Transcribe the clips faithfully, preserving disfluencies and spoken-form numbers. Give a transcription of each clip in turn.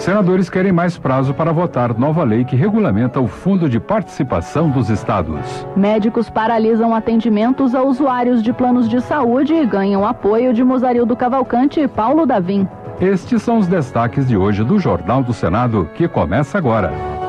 Senadores querem mais prazo para votar nova lei que regulamenta o Fundo de Participação dos Estados. Médicos paralisam atendimentos a usuários de planos de saúde e ganham apoio de Mozarildo Cavalcante e Paulo Davim. Estes são os destaques de hoje do Jornal do Senado, que começa agora.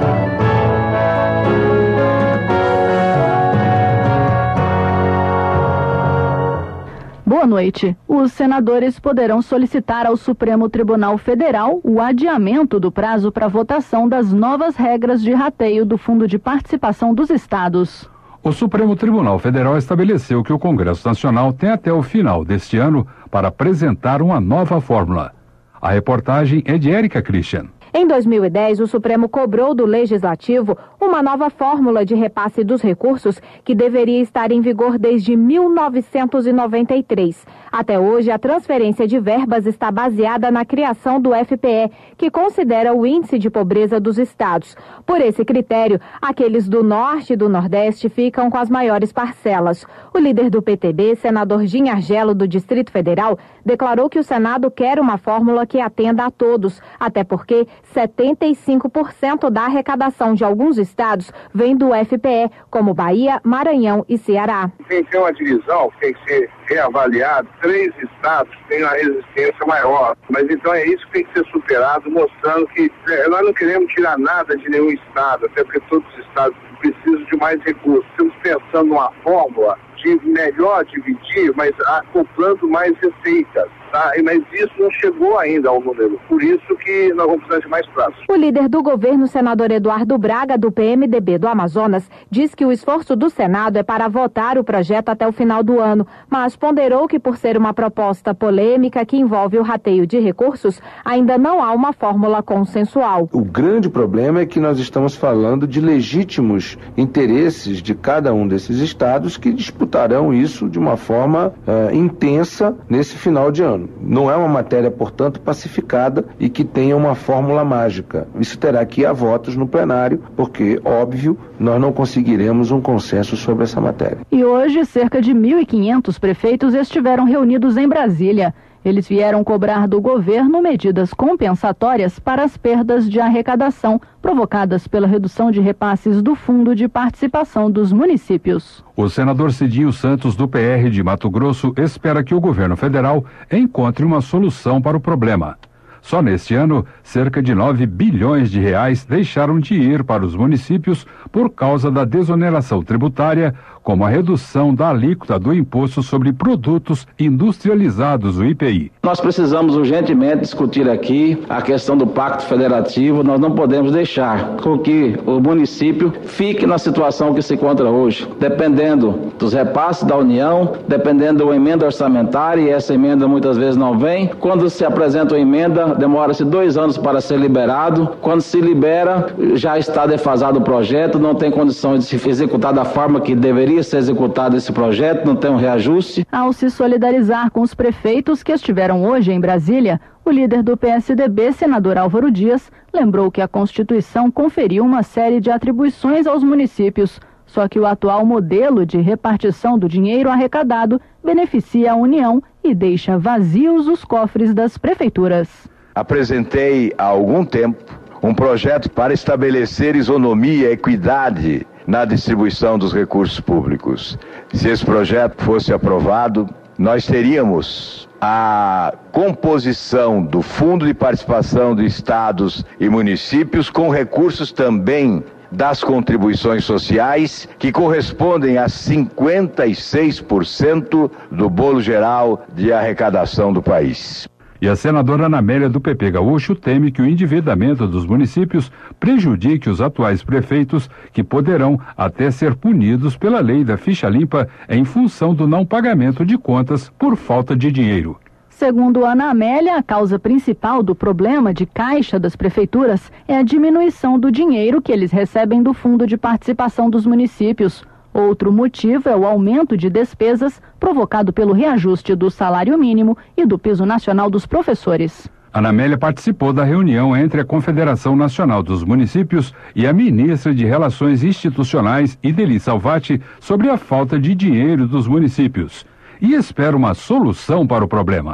Boa noite. Os senadores poderão solicitar ao Supremo Tribunal Federal o adiamento do prazo para votação das novas regras de rateio do Fundo de Participação dos Estados. O Supremo Tribunal Federal estabeleceu que o Congresso Nacional tem até o final deste ano para apresentar uma nova fórmula. A reportagem é de Érica Christian. Em dois mil e dez, o Supremo cobrou do Legislativo uma nova fórmula de repasse dos recursos que deveria estar em vigor desde mil novecentos e noventa e três. Até hoje, a transferência de verbas está baseada na criação do F P E, que considera o índice de pobreza dos estados. Por esse critério, aqueles do Norte e do Nordeste ficam com as maiores parcelas. O líder do P T B, senador Gin Argelo, do Distrito Federal, declarou que o Senado quer uma fórmula que atenda a todos, até porque setenta e cinco por cento da arrecadação de alguns estados vem do F P E, como Bahia, Maranhão e Ceará. Tem que ter uma divisão, tem que ser reavaliado. Três estados têm uma resistência maior, mas então é isso que tem que ser superado, mostrando que é, nós não queremos tirar nada de nenhum estado, até porque todos os estados precisam de mais recursos. Estamos pensando numa fórmula de melhor dividir, mas acoplando mais receitas. Tá? Mas isso não chegou ainda ao número, por isso que nós vamos precisar de mais prazos. O líder do governo, senador Eduardo Braga, do P M D B do Amazonas, diz que o esforço do Senado é para votar o projeto até o final do ano, mas ponderou que, por ser uma proposta polêmica que envolve o rateio de recursos, ainda não há uma fórmula consensual. O grande problema é que nós estamos falando de legítimos interesses de cada um desses estados que disputarão isso de uma forma uh, intensa nesse final de ano. Não é uma matéria, portanto, pacificada e que tenha uma fórmula mágica. Isso terá que ir a votos no plenário, porque, óbvio, nós não conseguiremos um consenso sobre essa matéria. E hoje, cerca de mil e quinhentos prefeitos estiveram reunidos em Brasília. Eles vieram cobrar do governo medidas compensatórias para as perdas de arrecadação provocadas pela redução de repasses do Fundo de Participação dos Municípios. O senador Cidinho Santos, do P R de Mato Grosso, espera que o governo federal encontre uma solução para o problema. Só neste ano, cerca de nove bilhões de reais deixaram de ir para os municípios por causa da desoneração tributária, como a redução da alíquota do Imposto sobre Produtos Industrializados, o I P I. Nós precisamos urgentemente discutir aqui a questão do Pacto Federativo. Nós não podemos deixar com que o município fique na situação que se encontra hoje, dependendo dos repasses da União, dependendo de uma emenda orçamentária, e essa emenda muitas vezes não vem. Quando se apresenta uma emenda, demora-se dois anos para ser liberado. Quando se libera, já está defasado o projeto, não tem condição de se executar da forma que deveria ser executado esse projeto, não tem um reajuste. Ao se solidarizar com os prefeitos que estiveram hoje em Brasília, o líder do P S D B, senador Álvaro Dias, lembrou que a Constituição conferiu uma série de atribuições aos municípios, só que o atual modelo de repartição do dinheiro arrecadado beneficia a União e deixa vazios os cofres das prefeituras. Apresentei há algum tempo um projeto para estabelecer isonomia e equidade na distribuição dos recursos públicos. Se esse projeto fosse aprovado, nós teríamos a composição do Fundo de Participação de Estados e Municípios com recursos também das contribuições sociais, que correspondem a cinquenta e seis por cento do bolo geral de arrecadação do país. E a senadora Ana Amélia, do P P Gaúcho, teme que o endividamento dos municípios prejudique os atuais prefeitos, que poderão até ser punidos pela lei da ficha limpa em função do não pagamento de contas por falta de dinheiro. Segundo Ana Amélia, a causa principal do problema de caixa das prefeituras é a diminuição do dinheiro que eles recebem do Fundo de Participação dos Municípios. Outro motivo é o aumento de despesas provocado pelo reajuste do salário mínimo e do piso nacional dos professores. Ana Amélia participou da reunião entre a Confederação Nacional dos Municípios e a ministra de Relações Institucionais, Ideli Salvati, sobre a falta de dinheiro dos municípios e espera uma solução para o problema.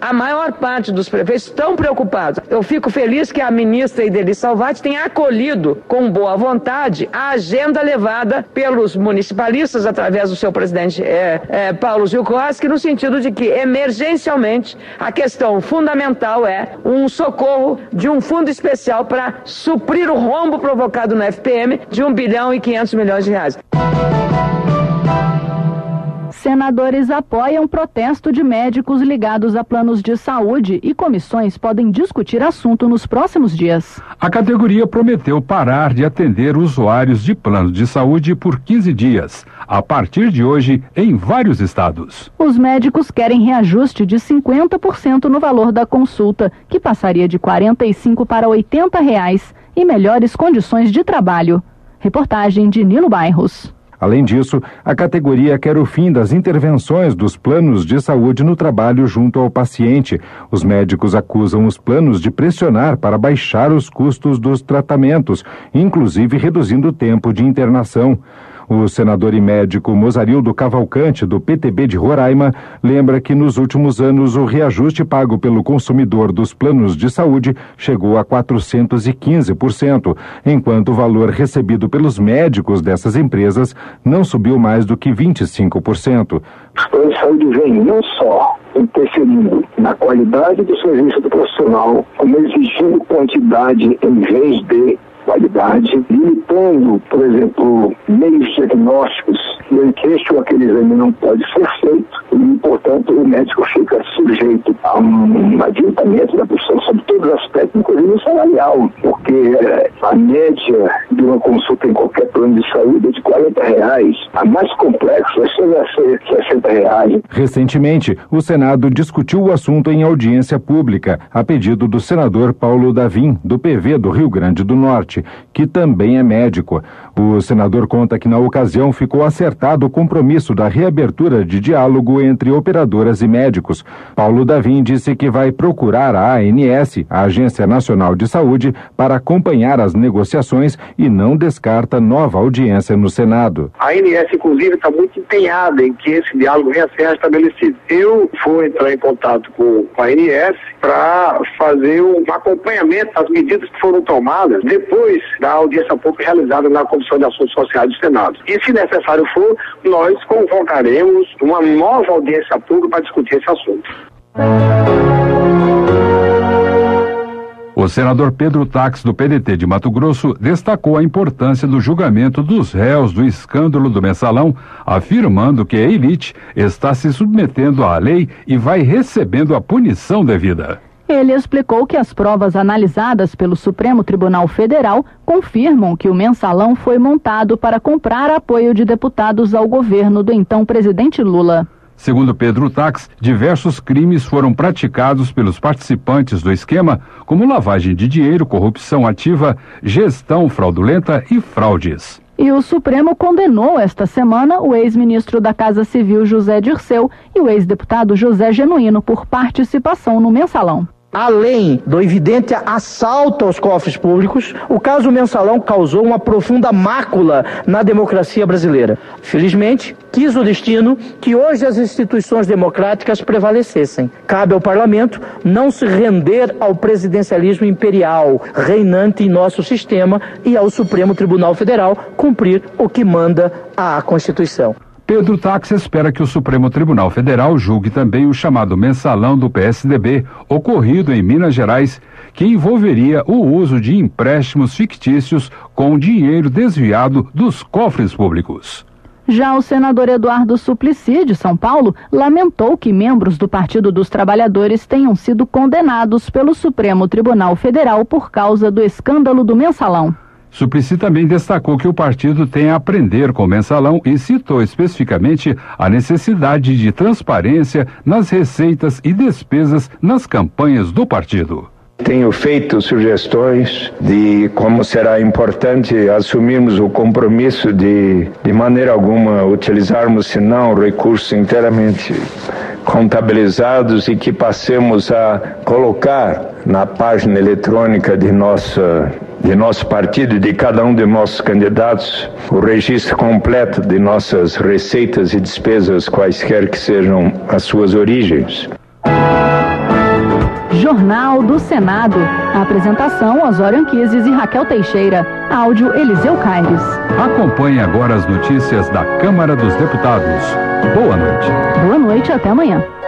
A maior parte dos prefeitos estão preocupados. Eu fico feliz que a ministra Ideli Salvati tenha acolhido com boa vontade a agenda levada pelos municipalistas através do seu presidente é, é, Paulo Zilkowski, no sentido de que, emergencialmente, a questão fundamental é um socorro de um fundo especial para suprir o rombo provocado no F P M de um bilhão e quinhentos milhões de reais. Senadores apoiam protesto de médicos ligados a planos de saúde e comissões podem discutir assunto nos próximos dias. A categoria prometeu parar de atender usuários de planos de saúde por quinze dias, a partir de hoje, em vários estados. Os médicos querem reajuste de cinquenta por cento no valor da consulta, que passaria de quarenta e cinco para oitenta reais, e melhores condições de trabalho. Reportagem de Nilo Bairros. Além disso, a categoria quer o fim das intervenções dos planos de saúde no trabalho junto ao paciente. Os médicos acusam os planos de pressionar para baixar os custos dos tratamentos, inclusive reduzindo o tempo de internação. O senador e médico Mozarildo Cavalcante, do P T B de Roraima, lembra que nos últimos anos o reajuste pago pelo consumidor dos planos de saúde chegou a quatrocentos e quinze por cento, enquanto o valor recebido pelos médicos dessas empresas não subiu mais do que vinte e cinco por cento. Os planos de saúde vêm não só interferindo na qualidade do serviço do profissional, como exigindo quantidade em vez de qualidade, limitando, por exemplo, meios diagnósticos que este ou aquele exame não pode ser feito e, portanto, o médico fica sujeito a um adiantamento da profissão sobre todos os aspectos, inclusive o salarial, porque a média de uma consulta em qualquer plano de saúde é de quarenta reais, a mais complexa chega a ser sessenta reais. Recentemente, o Senado discutiu o assunto em audiência pública, a pedido do senador Paulo Davim, do P V do Rio Grande do Norte, que também é médico. O senador conta que na ocasião ficou acertado o compromisso da reabertura de diálogo entre operadoras e médicos. Paulo Davim disse que vai procurar a A N S, a Agência Nacional de Saúde, para acompanhar as negociações e não descarta nova audiência no Senado. A A N S, inclusive, está muito empenhada em que esse diálogo venha a ser restabelecido. Eu vou entrar em contato com a A N S para fazer um acompanhamento das medidas que foram tomadas depois da audiência pública realizada na Comissão de Assuntos Sociais do Senado. E, se necessário for, nós convocaremos uma nova audiência pública para discutir esse assunto. O senador Pedro Tax, do P D T de Mato Grosso, destacou a importância do julgamento dos réus do escândalo do Mensalão, afirmando que a elite está se submetendo à lei e vai recebendo a punição devida. Ele explicou que as provas analisadas pelo Supremo Tribunal Federal confirmam que o Mensalão foi montado para comprar apoio de deputados ao governo do então presidente Lula. Segundo Pedro Tax, diversos crimes foram praticados pelos participantes do esquema, como lavagem de dinheiro, corrupção ativa, gestão fraudulenta e fraudes. E o Supremo condenou esta semana o ex-ministro da Casa Civil José Dirceu e o ex-deputado José Genuíno por participação no Mensalão. Além do evidente assalto aos cofres públicos, o caso Mensalão causou uma profunda mácula na democracia brasileira. Felizmente, quis o destino que hoje as instituições democráticas prevalecessem. Cabe ao parlamento não se render ao presidencialismo imperial reinante em nosso sistema e ao Supremo Tribunal Federal cumprir o que manda a Constituição. Pedro Tax espera que o Supremo Tribunal Federal julgue também o chamado mensalão do P S D B, ocorrido em Minas Gerais, que envolveria o uso de empréstimos fictícios com dinheiro desviado dos cofres públicos. Já o senador Eduardo Suplicy, de São Paulo, lamentou que membros do Partido dos Trabalhadores tenham sido condenados pelo Supremo Tribunal Federal por causa do escândalo do mensalão. Suplicy também destacou que o partido tem a aprender com o mensalão e citou especificamente a necessidade de transparência nas receitas e despesas nas campanhas do partido. Tenho feito sugestões de como será importante assumirmos o compromisso de, de maneira alguma, utilizarmos, senão, recursos inteiramente contabilizados e que passemos a colocar na página eletrônica de nossa de nosso partido e de cada um de nossos candidatos o registro completo de nossas receitas e despesas, quaisquer que sejam as suas origens. Jornal do Senado. A apresentação, Osório Anquises e Raquel Teixeira. Áudio, Eliseu Caires. Acompanhe agora as notícias da Câmara dos Deputados. Boa noite. Boa noite, até amanhã.